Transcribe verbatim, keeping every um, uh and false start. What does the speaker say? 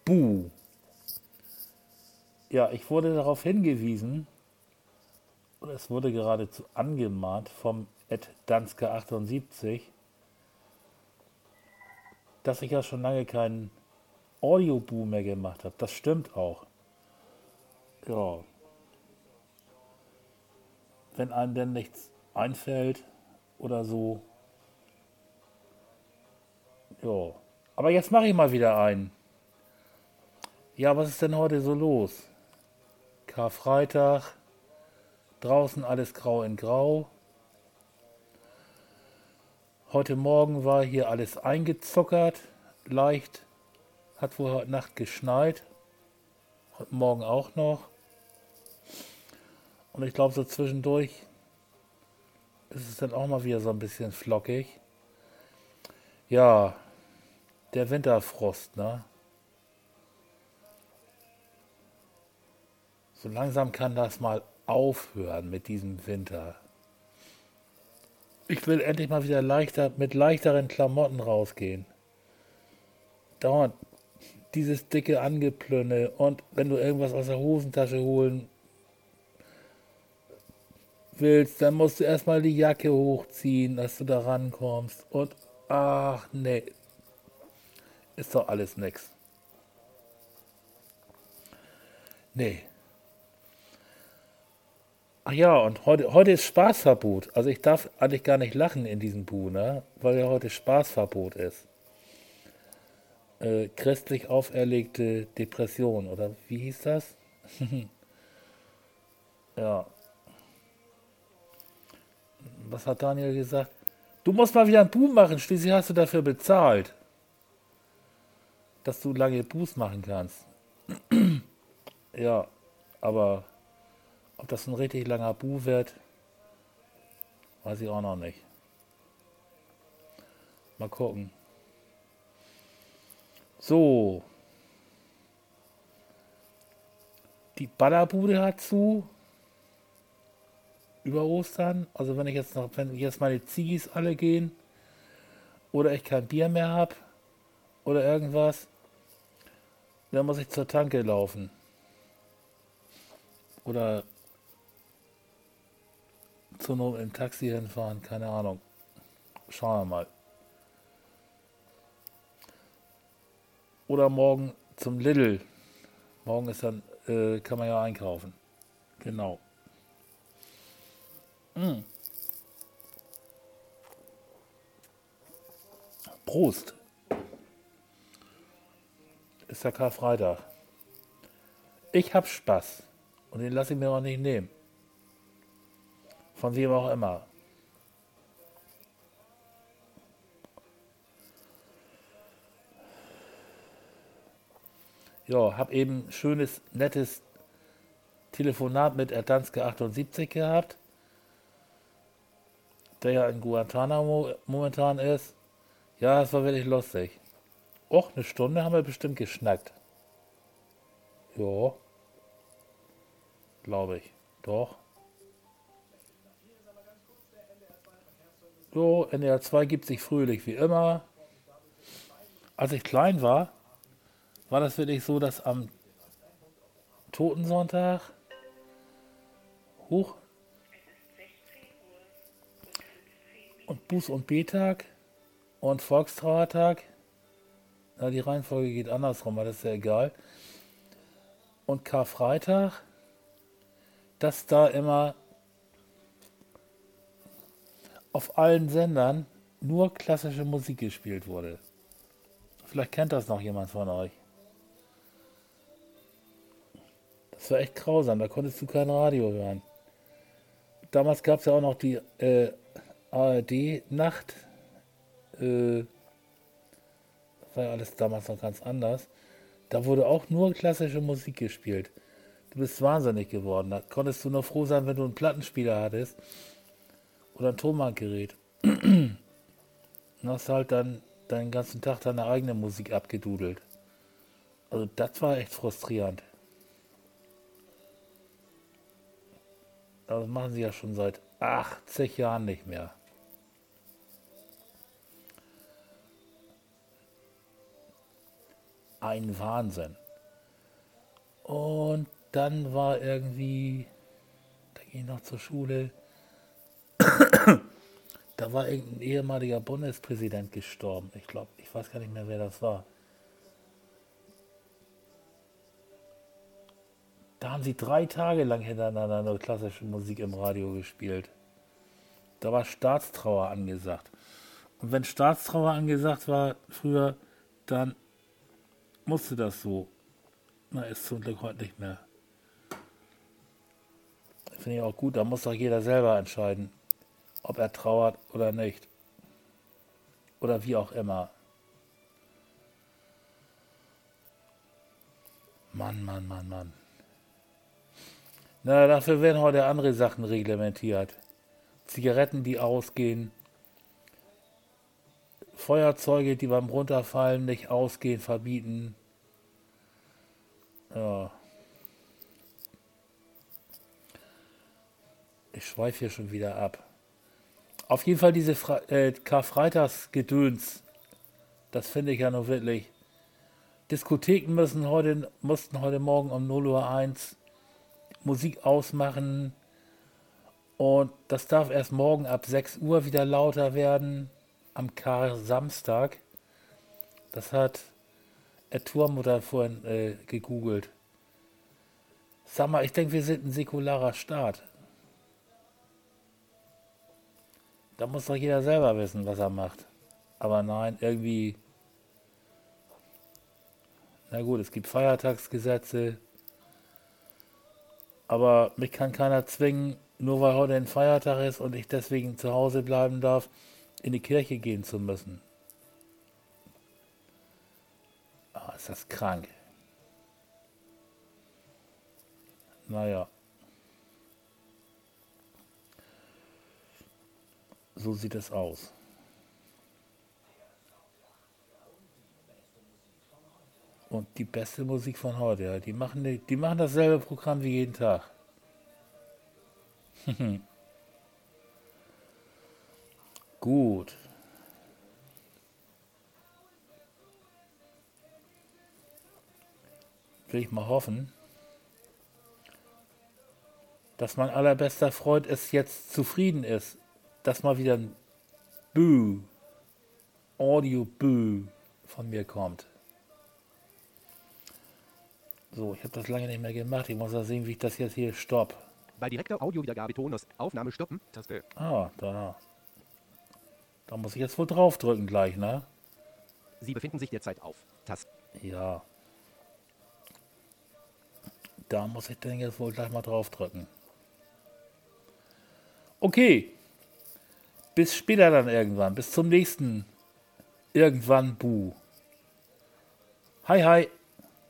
Buh. Ja, ich wurde darauf hingewiesen, oder es wurde geradezu angemahnt vom Ed Danske achtundsiebzig, dass ich ja schon lange keinen Audio-Buh mehr gemacht habe. Das stimmt auch. Ja, wenn einem denn nichts einfällt oder so. Ja, aber jetzt mache ich mal wieder einen. Ja, was ist denn heute so los? Karfreitag, draußen alles grau in grau. Heute Morgen war hier alles eingezuckert, leicht. Hat wohl heute Nacht geschneit. Heute Morgen auch noch. Und ich glaube, so zwischendurch ist es dann auch mal wieder so ein bisschen flockig. Ja, der Winterfrost, ne? So langsam kann das mal aufhören mit diesem Winter. Ich will endlich mal wieder leichter, mit leichteren Klamotten rausgehen. Dauernd dieses dicke Angeplünne und wenn du irgendwas aus der Hosentasche holen willst, dann musst du erstmal die Jacke hochziehen, dass du da rankommst. Und ach nee, ist doch alles nix. Nee. Ach ja, und heute, heute ist Spaßverbot. Also ich darf eigentlich gar nicht lachen in diesem Bu, ne? Weil ja heute Spaßverbot ist. Äh, christlich auferlegte Depression, oder wie hieß das? Ja, was hat Daniel gesagt? Du musst mal wieder ein Bu machen, schließlich hast du dafür bezahlt, dass du lange Bus machen kannst. Ja, aber ob das ein richtig langer Bu wird, weiß ich auch noch nicht. Mal gucken. So, die Ballerbude hat zu über Ostern. Also wenn ich jetzt noch, wenn jetzt meine Ziggis alle gehen oder ich kein Bier mehr habe oder irgendwas, dann muss ich zur Tanke laufen. Oder zur Not im Taxi hinfahren, keine Ahnung. Schauen wir mal. Oder morgen zum Lidl. Morgen ist dann, äh, kann man ja einkaufen. Genau. Mm. Prost. Ist ja Karfreitag. Ich hab Spaß. Und den lasse ich mir auch nicht nehmen. Von wem auch immer. Ja, hab eben schönes, nettes Telefonat mit Erdanske achtundsiebzig gehabt, der ja in Guantanamo momentan ist. Ja, es war wirklich lustig. Och, eine Stunde haben wir bestimmt geschnackt. Ja, glaube ich. Doch. Jo, N D R zwei gibt sich fröhlich wie immer. Als ich klein war, war das wirklich so, dass am Totensonntag hoch und Buß- und B-Tag und Volkstrauertag, na, die Reihenfolge geht andersrum, aber das ist ja egal, und Karfreitag, dass da immer auf allen Sendern nur klassische Musik gespielt wurde. Vielleicht kennt das noch jemand von euch. Das war echt grausam, da konntest du kein Radio hören. Damals gab es ja auch noch die äh, A R D-Nacht. Äh, war ja alles damals noch ganz anders. Da wurde auch nur klassische Musik gespielt. Du bist wahnsinnig geworden. Da konntest du nur froh sein, wenn du einen Plattenspieler hattest oder ein Tonbandgerät. Und hast halt dann deinen ganzen Tag deine eigene Musik abgedudelt. Also das war echt frustrierend. Das machen sie ja schon seit achtzig Jahren nicht mehr. ein Wahnsinn. Und dann war irgendwie, da ging ich noch zur Schule, da war irgendein ehemaliger Bundespräsident gestorben. Ich glaube, ich weiß gar nicht mehr, wer das war. Da haben sie drei Tage lang hintereinander nur klassische Musik im Radio gespielt. Da war Staatstrauer angesagt. Und wenn Staatstrauer angesagt war früher, dann musste das so. Na, ist zum Glück heute nicht mehr. Finde ich auch gut, da muss doch jeder selber entscheiden, ob er trauert oder nicht. Oder wie auch immer. Mann, Mann, Mann, Mann. Na, dafür werden heute andere Sachen reglementiert. Zigaretten, die ausgehen. Feuerzeuge, die beim Runterfallen nicht ausgehen, verbieten. Ja. Ich schweife hier schon wieder ab. Auf jeden Fall diese Fre äh, Karfreitagsgedöns. Das finde ich ja nur wirklich. Diskotheken müssen heute, mussten heute Morgen um null Uhr eins Musik ausmachen. Und das darf erst morgen ab sechs Uhr wieder lauter werden. Am Kar-Samstag. Das hat Ed Turmutter vorhin äh, gegoogelt. Sag mal, ich denke, wir sind ein säkularer Staat. Da muss doch jeder selber wissen, was er macht. Aber nein, irgendwie... Na gut, es gibt Feiertagsgesetze. Aber mich kann keiner zwingen, nur weil heute ein Feiertag ist und ich deswegen zu Hause bleiben darf, in die Kirche gehen zu müssen. Ah, ist das krank. Naja. So sieht es aus. Und die beste Musik von heute, ja. Die machen, die, die machen dasselbe Programm wie jeden Tag. Gut. Will ich mal hoffen, dass mein allerbester Freund es jetzt zufrieden ist, dass mal wieder ein Boo, Audio-Boo von mir kommt. So, ich habe das lange nicht mehr gemacht. Ich muss ja sehen, wie ich das jetzt hier stopp. Bei direkter Audiowiedergabe Tonus Aufnahme stoppen. Taste. Ah, da. Da muss ich jetzt wohl draufdrücken gleich, ne? Sie befinden sich derzeit auf Taste. Ja. Da muss ich dann jetzt wohl gleich mal draufdrücken. Okay. Bis später dann irgendwann. Bis zum nächsten irgendwann Bu. Hi, hi.